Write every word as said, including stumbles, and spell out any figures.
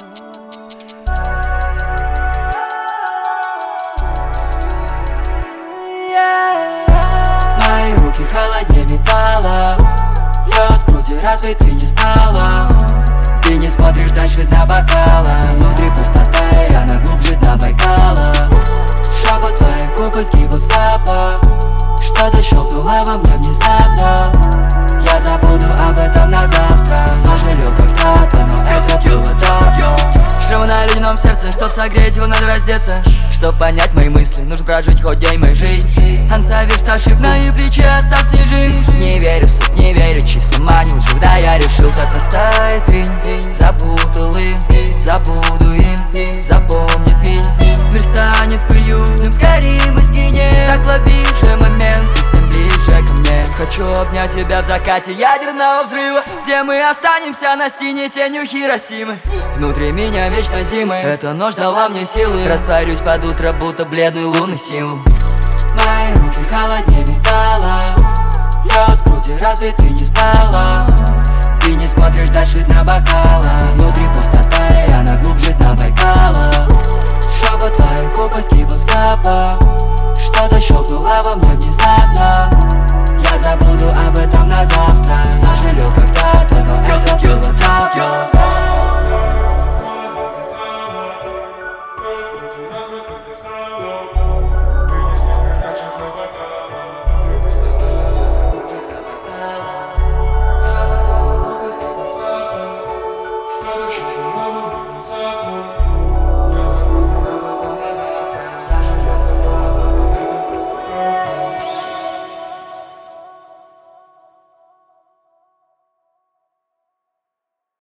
Мои руки холоднее металла, лед в груди, разве ты не знала? Ты не смотришь дальше дна бокала, внутри пустота, и она глубже дна Байкала. Шепот твоих губ и сгибов запах, что-то щелкнуло во мне внезапно. Я забуду об этом на завтра. Сожалел когда-то, но это было давно. Шрам на ледяном сердце, чтоб согреть его, надо раздеться. Чтоб понять мои мысли, нужно прожить хоть день моей жизни. Ансавишь ошиб на ее плече, остав снежинки. Не верю в суд, не верю числам, манил жив. Да я решил, как растает инь. Запутал им, забуду им, запомнит меня. Мир станет пылью, в нем сгорим и сгинем. Так лови же момент, ты с ним ближе ко мне. Хочу обнять тебя в закате ядерного взрыва, где мы останемся на стене тенью Хиросимы. Внутри меня вечно зимы, эта ночь дала мне силы. Растворюсь под утро, будто бледный лунный символ. Мои руки холоднее металла, лед в груди, разве ты не знала? Ты не смотришь дальше дна бокала, внутри пустота, и она глубже дна Байкала. Шепот твоих губ и сгибов запах, что-то щелкнуло во мне внезапно. Я забуду об этом на завтра. Сожалел когда-то, но это было давно. Что-то, что мама не запомнила.